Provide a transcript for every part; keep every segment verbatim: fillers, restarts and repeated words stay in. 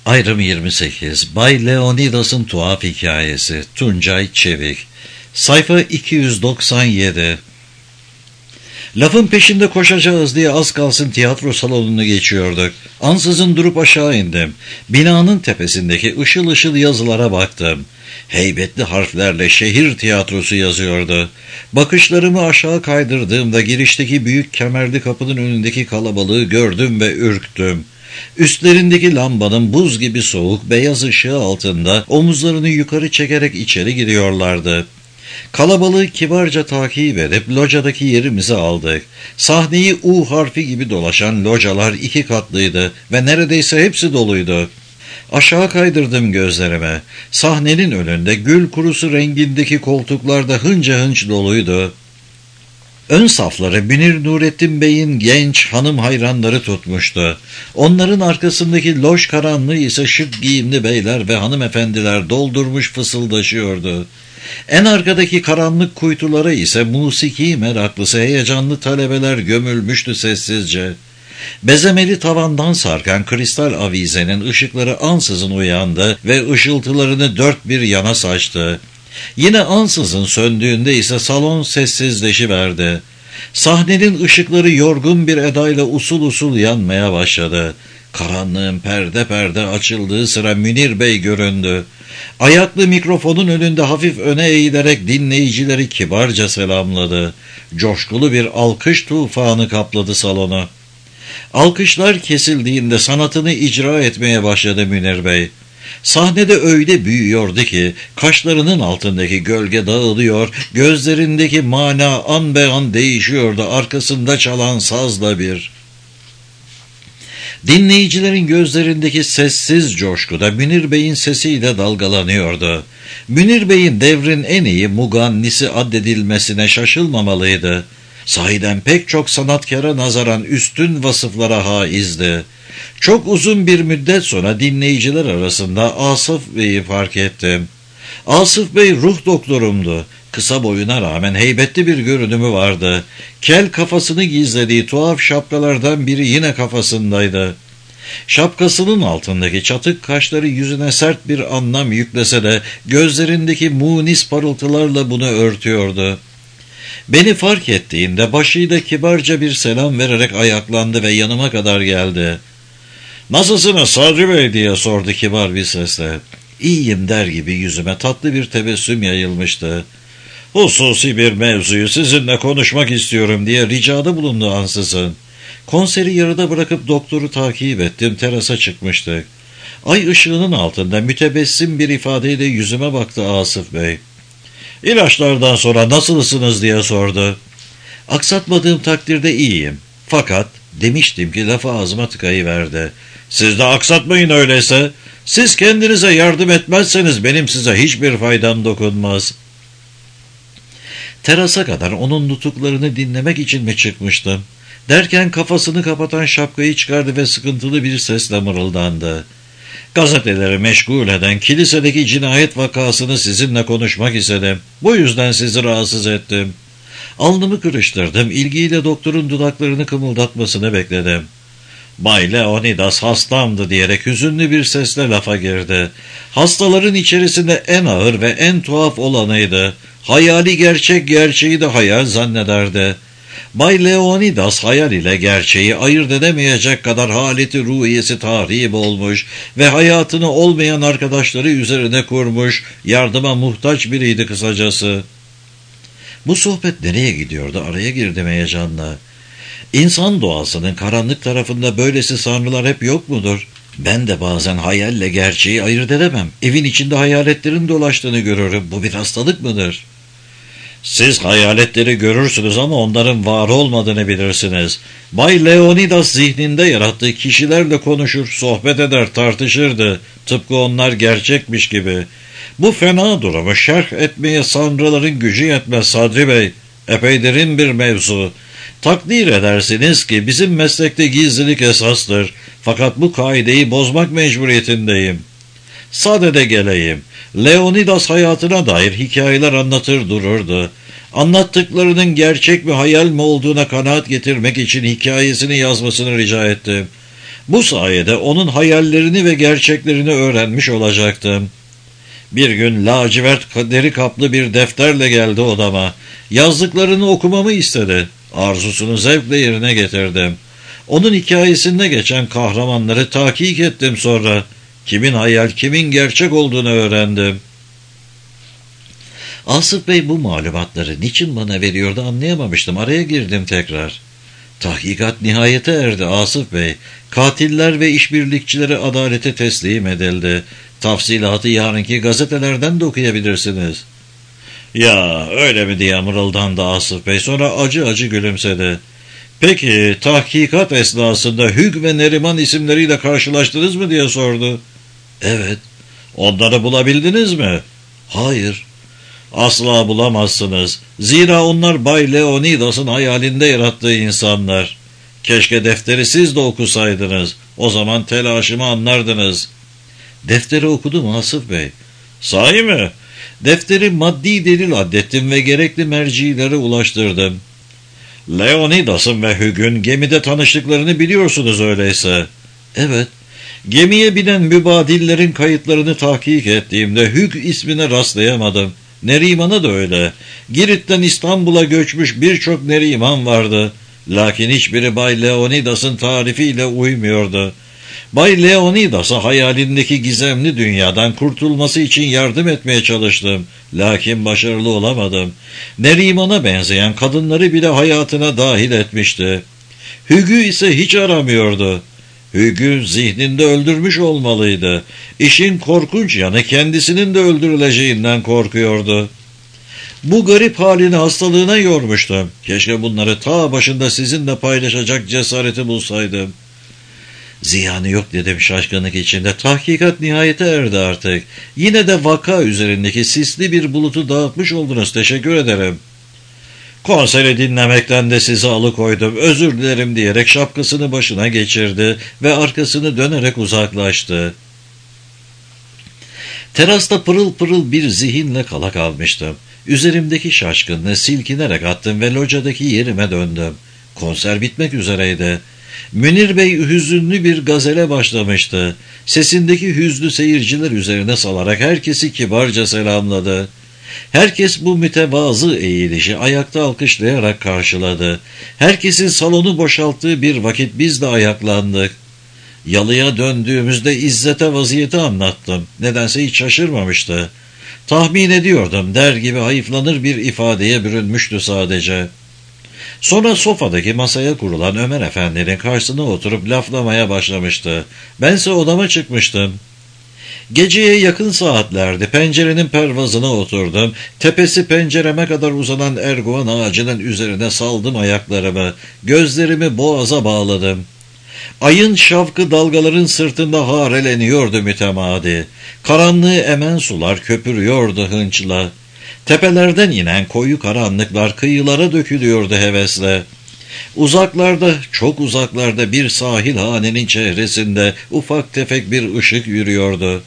Ayrım yirmi sekiz. Bay Leonidas'ın tuhaf hikayesi. Tuncay Çevik. Sayfa iki yüz doksan yedi. Lafın peşinde koşacağız diye az kalsın tiyatro salonunu geçiyorduk. Ansızın durup aşağı indim. Binanın tepesindeki ışıl ışıl yazılara baktım. Heybetli harflerle şehir tiyatrosu yazıyordu. Bakışlarımı aşağı kaydırdığımda girişteki büyük kemerli kapının önündeki kalabalığı gördüm ve ürktüm. Üstlerindeki lambanın buz gibi soğuk beyaz ışığı altında omuzlarını yukarı çekerek içeri giriyorlardı. Kalabalığı kibarca takip edip locadaki yerimizi aldık. Sahneyi U harfi gibi dolaşan localar iki katlıydı ve neredeyse hepsi doluydu. Aşağı kaydırdım gözlerime. Sahnenin önünde gül kurusu rengindeki koltuklarda hınca hınç doluydu. Ön safları Münir Nurettin Bey'in genç hanım hayranları tutmuştu. Onların arkasındaki loş karanlığı ise şık giyimli beyler ve hanımefendiler doldurmuş fısıldaşıyordu. En arkadaki karanlık kuytulara ise musiki meraklısı heyecanlı talebeler gömülmüştü sessizce. Bezemeli tavandan sarkan kristal avizenin ışıkları ansızın uyandı ve ışıltılarını dört bir yana saçtı. Yine ansızın söndüğünde ise salon sessizleşiverdi. Sahnenin ışıkları yorgun bir edayla usul usul yanmaya başladı. Karanlığın perde perde açıldığı sıra Münir Bey göründü. Ayaklı mikrofonun önünde hafif öne eğilerek dinleyicileri kibarca selamladı. Coşkulu bir alkış tufanı kapladı salonu. Alkışlar kesildiğinde sanatını icra etmeye başladı Münir Bey. Sahnede öyle büyüyordu ki kaşlarının altındaki gölge dağılıyor, gözlerindeki mana an be an değişiyordu arkasında çalan sazla bir. Dinleyicilerin gözlerindeki sessiz coşku da Münir Bey'in sesiyle dalgalanıyordu. Münir Bey'in devrin en iyi mugannisi addedilmesine şaşılmamalıydı. Sahiden pek çok sanatkara nazaran üstün vasıflara haizdi. Çok uzun bir müddet sonra dinleyiciler arasında Asıf Bey'i fark ettim. Asıf Bey ruh doktorumdu. Kısa boyuna rağmen heybetli bir görünümü vardı. Kel kafasını gizlediği tuhaf şapkalardan biri yine kafasındaydı. Şapkasının altındaki çatık kaşları yüzüne sert bir anlam yüklese de gözlerindeki munis parıltılarla bunu örtüyordu. Beni fark ettiğinde başıyla kibarca bir selam vererek ayaklandı ve yanıma kadar geldi. "Nasılsınız Sadri Bey?" diye sordu kibar bir sesle. "İyiyim" der gibi yüzüme tatlı bir tebessüm yayılmıştı. "Hususi bir mevzuyu sizinle konuşmak istiyorum" diye ricada bulundu ansızın. Konseri yarıda bırakıp doktoru takip ettim, terasa çıkmıştık. Ay ışığının altında mütebessim bir ifadeyle yüzüme baktı Asıf Bey. "İlaçlardan sonra nasılsınız?" diye sordu. Aksatmadığım takdirde iyiyim. Fakat demiştim ki lafı ağzıma tıkayıverdi. "Siz de aksatmayın öyleyse. Siz kendinize yardım etmezseniz benim size hiçbir faydam dokunmaz." Terasa kadar onun nutuklarını dinlemek için mi çıkmıştım? Derken kafasını kapatan şapkayı çıkardı ve sıkıntılı bir sesle mırıldandı. "Gazeteleri meşgul eden kilisedeki cinayet vakasını sizinle konuşmak istedim. Bu yüzden sizi rahatsız ettim." Alnımı kırıştırdım. İlgiyle doktorun dudaklarını kımıldatmasını bekledim. "Bay Leonidas hastamdı" diyerek hüzünlü bir sesle lafa girdi. Hastaların içerisinde en ağır ve en tuhaf olanıydı. Hayali gerçek, gerçeği de hayal zannederdi. Bay Leonidas hayal ile gerçeği ayırt edemeyecek kadar haleti ruhiyesi tahrip olmuş ve hayatını olmayan arkadaşları üzerine kurmuş, yardıma muhtaç biriydi kısacası. Bu sohbet nereye gidiyordu? Araya girdim heyecanla. İnsan doğasının karanlık tarafında böylesi sanrılar hep yok mudur? Ben de bazen hayalle gerçeği ayırt edemem. Evin içinde hayaletlerin dolaştığını görürüm. Bu bir hastalık mıdır? "Siz hayaletleri görürsünüz ama onların var olmadığını bilirsiniz. Bay Leonidas zihninde yarattığı kişilerle konuşur, sohbet eder, tartışırdı. Tıpkı onlar gerçekmiş gibi. Bu fena durumu şerh etmeye sanrıların gücü yetmez Sadri Bey. Epey derin bir mevzu. Takdir edersiniz ki bizim meslekte gizlilik esastır. Fakat bu kaideyi bozmak mecburiyetindeyim. Sadede geleyim. Leonidas hayatına dair hikayeler anlatır dururdu. Anlattıklarının gerçek mi hayal mi olduğuna kanaat getirmek için hikayesini yazmasını rica ettim. Bu sayede onun hayallerini ve gerçeklerini öğrenmiş olacaktım. Bir gün lacivert deri kaplı bir defterle geldi odama. Yazdıklarını okumamı istedi. Arzusunu zevkle yerine getirdim. Onun hikayesinde geçen kahramanları tahkik ettim sonra. Kimin hayal, kimin gerçek olduğunu öğrendim. Asıf Bey bu malumatları niçin bana veriyordu anlayamamıştım. Araya girdim tekrar. Tahkikat nihayete erdi Asıf Bey. Katiller ve işbirlikçileri adalete teslim edildi. Tafsilatı yarınki gazetelerden de okuyabilirsiniz. Ya öyle mi diye mırıldandı Asıf Bey, sonra acı acı gülümsedi. Peki tahkikat esnasında Hüg ve Neriman isimleriyle karşılaştınız mı diye sordu. Evet. Onları bulabildiniz mi? Hayır. Asla bulamazsınız. Zira onlar Bay Leonidas'ın hayalinde yarattığı insanlar. Keşke defteri siz de okusaydınız. O zaman telaşımı anlardınız. Defteri okudum Asıf Bey. Sahi mi? Defteri maddi delil addettim ve gerekli mercilere ulaştırdım. Leonidas'ın ve Hüg'ün gemide tanıştıklarını biliyorsunuz öyleyse. Evet. Gemiye binen mübadillerin kayıtlarını tahkik ettiğimde Hüg ismine rastlayamadım. Neriman'a da öyle. Girit'ten İstanbul'a göçmüş birçok Neriman vardı. Lakin hiçbiri Bay Leonidas'ın tarifiyle uymuyordu. Bay Leonidas'a hayalindeki gizemli dünyadan kurtulması için yardım etmeye çalıştım. Lakin başarılı olamadım. Neriman'a benzeyen kadınları bile hayatına dahil etmişti. Hüg'ü ise hiç aramıyordu. Hüg'ü zihninde öldürmüş olmalıydı. İşin korkunç yanı kendisinin de öldürüleceğinden korkuyordu. Bu garip halini hastalığına yormuştum. Keşke bunları ta başında sizinle paylaşacak cesareti bulsaydım. Ziyanı yok dedim şaşkınlık içinde. Tahkikat nihayete erdi artık. Yine de vaka üzerindeki sisli bir bulutu dağıtmış oldunuz. Teşekkür ederim. Konseri dinlemekten de sizi alıkoydum. Özür dilerim diyerek şapkasını başına geçirdi ve arkasını dönerek uzaklaştı. Terasta pırıl pırıl bir zihinle kala kalmıştım. Üzerimdeki şaşkınlığı silkinerek attım ve locadaki yerime döndüm. Konser bitmek üzereydi. Münir Bey hüzünlü bir gazele başlamıştı. Sesindeki hüznü seyirciler üzerine salarak herkesi kibarca selamladı. Herkes bu mütevazı eğilişi ayakta alkışlayarak karşıladı. Herkesin salonu boşalttığı bir vakit biz de ayaklandık. Yalıya döndüğümüzde İzzet'e vaziyeti anlattım. Nedense hiç şaşırmamıştı. Tahmin ediyordum, der gibi hayıflanır bir ifadeye bürünmüştü sadece. Sonra sofadaki masaya kurulan Ömer Efendi'nin karşısına oturup laflamaya başlamıştı. Bense odama çıkmıştım. Geceye yakın saatlerde pencerenin pervazına oturdum. Tepesi pencereme kadar uzanan erguvan ağacının üzerine saldım ayaklarımı. Gözlerimi boğaza bağladım. Ayın şavkı dalgaların sırtında hareleniyordu mütemadi. Karanlığı emen sular köpürüyordu hınçla. Tepelerden inen koyu karanlıklar kıyılara dökülüyordu hevesle. Uzaklarda, çok uzaklarda bir sahil hanenin çehresinde ufak tefek bir ışık yürüyordu.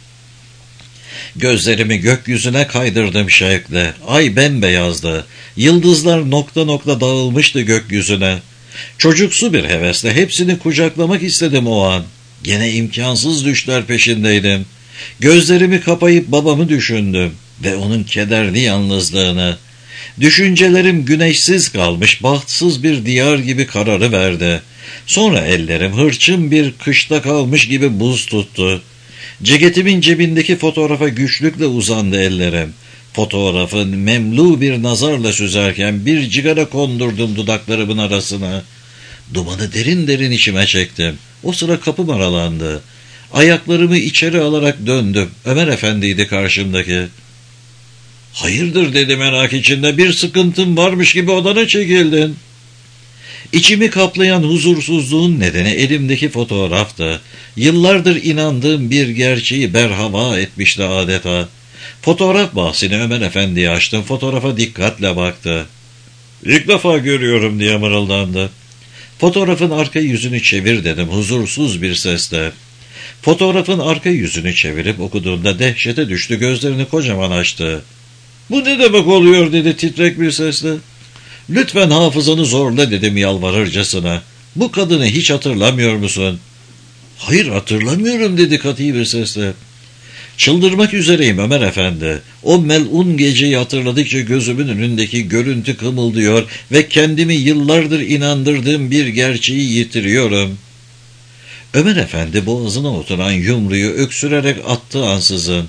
Gözlerimi gökyüzüne kaydırdım şevkle. Ay bembeyazdı. Yıldızlar nokta nokta dağılmıştı gökyüzüne. Çocuksu bir hevesle hepsini kucaklamak istedim o an. Gene imkansız düşler peşindeydim. Gözlerimi kapayıp babamı düşündüm ve onun kederli yalnızlığını. Düşüncelerim güneşsiz kalmış, bahtsız bir diyar gibi kararıverdi. Sonra ellerim hırçın bir kışta kalmış gibi buz tuttu. Ceketimin cebindeki fotoğrafa güçlükle uzandı ellerim. Fotoğrafın memlu bir nazarla süzerken bir cigara kondurdum dudaklarımın arasına. Dumanı derin derin içime çektim. O sıra kapım aralandı. Ayaklarımı içeri alarak döndüm. Ömer Efendi'ydi karşımdaki. Hayırdır dedi merak içinde, bir sıkıntın varmış gibi odana çekildin. İçimi kaplayan huzursuzluğun nedeni elimdeki fotoğraftı. Yıllardır inandığım bir gerçeği berhava etmişti adeta. Fotoğraf bahsini Ömer Efendi'ye açtım. Fotoğrafa dikkatle baktı. İlk defa görüyorum diye mırıldandı. Fotoğrafın arka yüzünü çevir dedim huzursuz bir sesle. Fotoğrafın arka yüzünü çevirip okuduğunda dehşete düştü, gözlerini kocaman açtı. Bu ne demek oluyor dedi titrek bir sesle. Lütfen hafızanı zorla dedim yalvarırcasına. Bu kadını hiç hatırlamıyor musun? Hayır, hatırlamıyorum dedi katı bir sesle. Çıldırmak üzereyim Ömer Efendi. O melun geceyi hatırladıkça gözümün önündeki görüntü kımıldıyor ve kendimi yıllardır inandırdığım bir gerçeği yitiriyorum. Ömer Efendi boğazına oturan yumruyu öksürerek attı ansızın.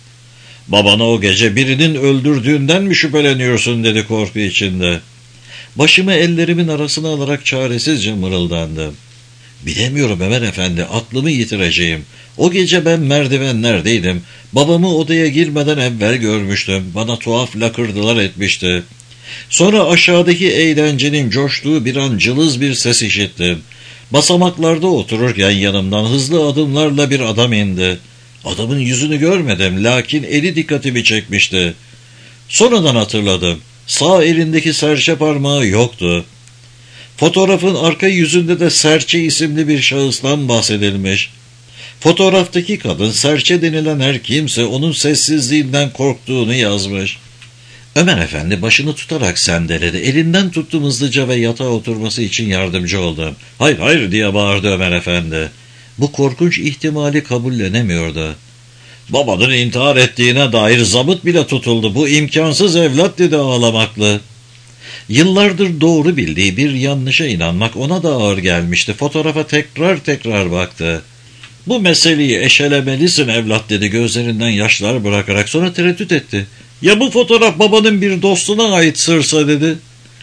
Babana o gece birinin öldürdüğünden mi şüpheleniyorsun dedi korku içinde. Başımı ellerimin arasına alarak çaresizce mırıldandım. Bilemiyorum Ömer Efendi, aklımı yitireceğim. O gece ben merdivenlerdeydim. Babamı odaya girmeden evvel görmüştüm. Bana tuhaf lakırdılar etmişti. Sonra aşağıdaki eğlencenin coştuğu bir an cılız bir ses işittim. Basamaklarda otururken yanımdan hızlı adımlarla bir adam indi. Adamın yüzünü görmedim, lakin eli dikkatimi çekmişti. Sonradan hatırladım. Sağ elindeki serçe parmağı yoktu. Fotoğrafın arka yüzünde de Serçe isimli bir şahıstan bahsedilmiş. Fotoğraftaki kadın Serçe denilen her kimse onun sessizliğinden korktuğunu yazmış. Ömer Efendi başını tutarak sendeledi. Elinden tuttum hızlıca ve yatağa oturması için yardımcı oldum. Hayır hayır diye bağırdı Ömer Efendi. Bu korkunç ihtimali kabullenemiyordu. Babanın intihar ettiğine dair zabıt bile tutuldu. Bu imkansız evlat dedi ağlamaklı. Yıllardır doğru bildiği bir yanlışa inanmak ona da ağır gelmişti. Fotoğrafa tekrar tekrar baktı. Bu meseleyi eşelemelisin evlat dedi gözlerinden yaşlar bırakarak, sonra tereddüt etti. Ya bu fotoğraf babanın bir dostuna ait sırsa dedi.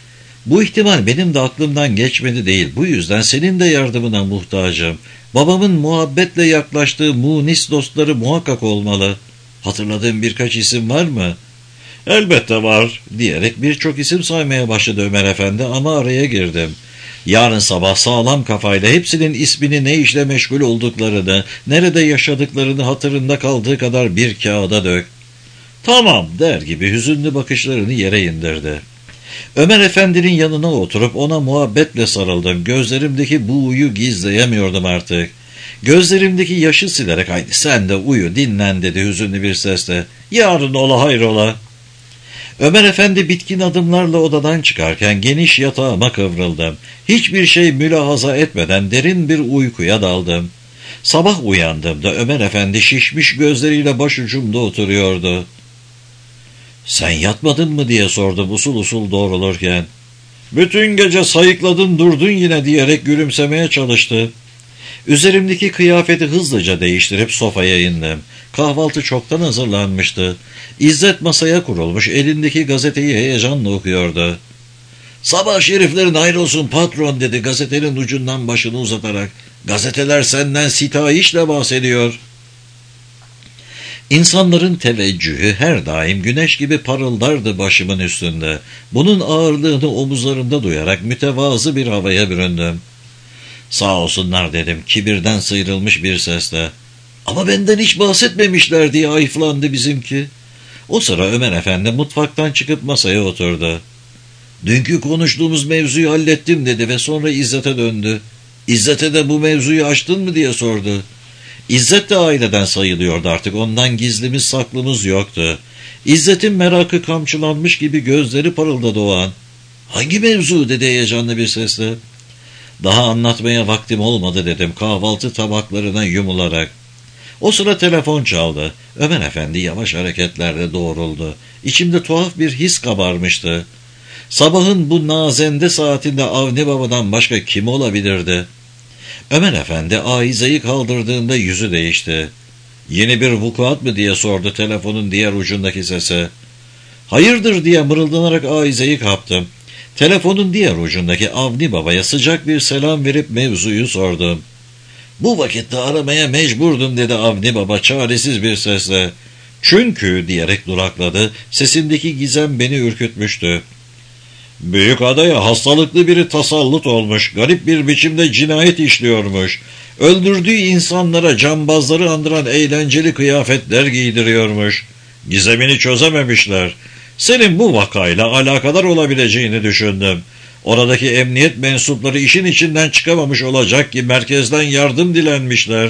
Bu ihtimal benim de aklımdan geçmedi değil. Bu yüzden senin de yardımına muhtacım. Babamın muhabbetle yaklaştığı munis dostları muhakkak olmalı. Hatırladığın birkaç isim var mı? Elbette var diyerek birçok isim saymaya başladı Ömer Efendi ama araya girdim. Yarın sabah sağlam kafayla hepsinin ismini, ne işle meşgul olduklarını, nerede yaşadıklarını hatırında kaldığı kadar bir kağıda dök. Tamam der gibi hüzünlü bakışlarını yere indirdi. Ömer Efendi'nin yanına oturup ona muhabbetle sarıldım. Gözlerimdeki buğuyu gizleyemiyordum artık. Gözlerimdeki yaşı silerek haydi sen de uyu dinlen dedi hüzünlü bir sesle. Yarın ola hayrola. Ömer Efendi bitkin adımlarla odadan çıkarken geniş yatağıma kıvrıldım. Hiçbir şey mülahaza etmeden derin bir uykuya daldım. Sabah uyandığımda Ömer Efendi şişmiş gözleriyle başucumda oturuyordu. Sen yatmadın mı diye sordum usul usul doğrulurken. Bütün gece sayıkladın durdun yine diyerek gülümsemeye çalıştı. Üzerimdeki kıyafeti hızlıca değiştirip sofaya indim. Kahvaltı çoktan hazırlanmıştı. İzzet masaya kurulmuş, elindeki gazeteyi heyecanla okuyordu. Sabah şeriflerin hayrolsun patron dedi gazetenin ucundan başını uzatarak. Gazeteler senden sitayişle bahsediyor. İnsanların teveccühü her daim güneş gibi parıldardı başımın üstünde. Bunun ağırlığını omuzlarımda duyarak mütevazı bir havaya büründüm. Sağ olsunlar dedim kibirden sıyrılmış bir sesle. Ama benden hiç bahsetmemişler diye ayıflandı bizimki. O sıra Ömer Efendi mutfaktan çıkıp masaya oturdu. Dünkü konuştuğumuz mevzuyu hallettim dedi ve sonra İzzet'e döndü. İzzet'e de bu mevzuyu açtın mı diye sordu. İzzet de aileden sayılıyordu artık, ondan gizlimiz saklımız yoktu. İzzet'in merakı kamçılanmış gibi gözleri parıldadı o an. Hangi mevzu dedi heyecanlı bir sesle. Daha anlatmaya vaktim olmadı dedim kahvaltı tabaklarına yumularak. O sıra telefon çaldı. Ömer Efendi yavaş hareketlerle doğruldu. İçimde tuhaf bir his kabarmıştı. Sabahın bu nazende saatinde Avni Baba'dan başka kim olabilirdi? Ömer Efendi aizeyi kaldırdığında yüzü değişti. Yeni bir vukuat mı diye sordu telefonun diğer ucundaki sese. Hayırdır diye mırıldanarak aizeyi kaptım. Telefonun diğer ucundaki Avni Baba'ya sıcak bir selam verip mevzuyu sordum. Bu vakitte aramaya mecburdum dedi Avni Baba çaresiz bir sesle. Çünkü diyerek durakladı. Sesindeki gizem beni ürkütmüştü. Büyük adaya hastalıklı biri tasallut olmuş. Garip bir biçimde cinayet işliyormuş. Öldürdüğü insanlara cambazları andıran eğlenceli kıyafetler giydiriyormuş. Gizemini çözememişler. Senin bu vakayla alakadar olabileceğini düşündüm. Oradaki emniyet mensupları işin içinden çıkamamış olacak ki merkezden yardım dilenmişler.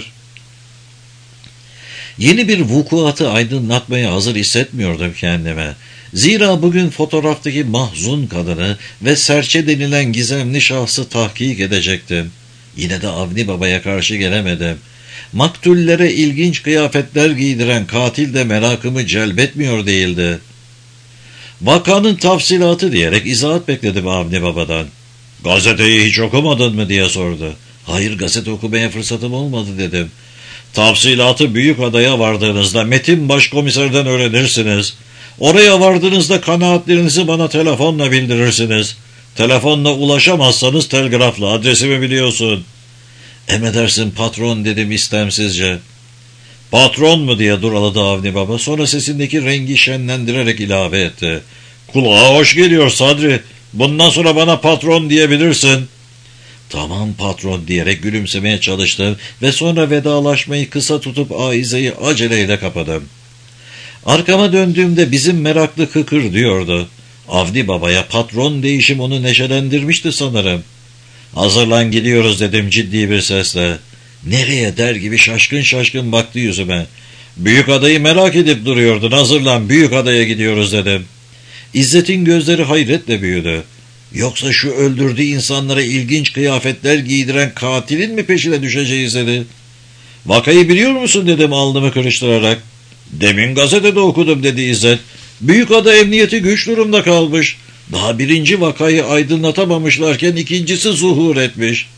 Yeni bir vukuatı aydınlatmaya hazır hissetmiyordum kendime. Zira bugün fotoğraftaki mahzun kadını ve Serçe denilen gizemli şahsı tahkik edecektim. Yine de Avni Baba'ya karşı gelemedim. Maktullere ilginç kıyafetler giydiren katil de merakımı celbetmiyor değildi. Vakanın tafsilatı diyerek izahat bekledim Avni Baba'dan. Gazeteyi hiç okumadın mı diye sordu. Hayır, gazete okumaya fırsatım olmadı dedim. Tafsilatı Büyükada'ya vardığınızda Metin Başkomiserden öğrenirsiniz. Oraya vardığınızda kanaatlerinizi bana telefonla bildirirsiniz. Telefonla ulaşamazsanız telgrafla, adresimi biliyorsun. Emredersin patron dedim istemsizce. Patron mu diye duraladı Avni Baba, sonra sesindeki rengi şenlendirerek ilave etti. Kulağa hoş geliyor Sadri, bundan sonra bana patron diyebilirsin. Tamam patron diyerek gülümsemeye çalıştım ve sonra vedalaşmayı kısa tutup aizeyi aceleyle kapadım. Arkama döndüğümde bizim meraklı kıkır diyordu. Avni Baba'ya patron değişim onu neşelendirmişti sanırım. Hazırlan gidiyoruz dedim ciddi bir sesle. Nereye der gibi şaşkın şaşkın baktı yüzüme. Büyükada'yı merak edip duruyordun, hazırlan Büyükada'ya gidiyoruz dedim. İzzet'in gözleri hayretle büyüdü. Yoksa şu öldürdüğü insanlara ilginç kıyafetler giydiren katilin mi peşine düşeceğiz dedi. Vakayı biliyor musun dedim alnımı kırıştırarak. Demin gazetede okudum dedi İzzet. Büyükada emniyeti güç durumda kalmış. Daha birinci vakayı aydınlatamamışlarken ikincisi zuhur etmiş.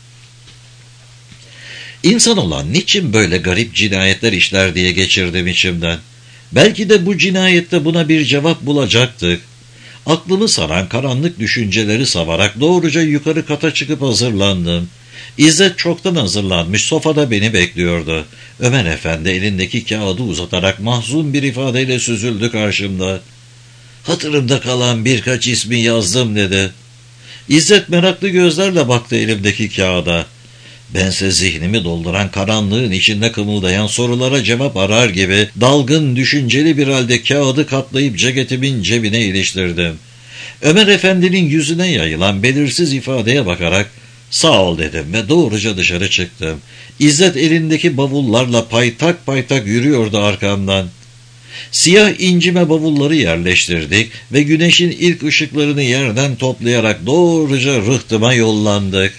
İnsan olan niçin böyle garip cinayetler işler diye geçirdim içimden. Belki de bu cinayette buna bir cevap bulacaktık. Aklımı saran karanlık düşünceleri savarak doğruca yukarı kata çıkıp hazırlandım. İzzet çoktan hazırlanmış sofada beni bekliyordu. Ömer Efendi elindeki kağıdı uzatarak mahzun bir ifadeyle süzüldü karşımda. Hatırımda kalan birkaç ismi yazdım dedi. İzzet meraklı gözlerle baktı elimdeki kağıda. Bense zihnimi dolduran karanlığın içinde kımıldayan sorulara cevap arar gibi dalgın düşünceli bir halde kağıdı katlayıp ceketimin cebine iliştirdim. Ömer Efendi'nin yüzüne yayılan belirsiz ifadeye bakarak sağ ol dedim ve doğruca dışarı çıktım. İzzet elindeki bavullarla paytak paytak yürüyordu arkamdan. Siyah incime bavulları yerleştirdik ve güneşin ilk ışıklarını yerden toplayarak doğruca rıhtıma yollandık.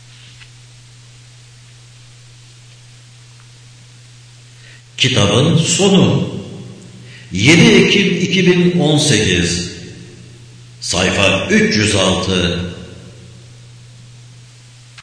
Kitabın sonu yedi Ekim iki bin on sekiz Sayfa üç yüz altı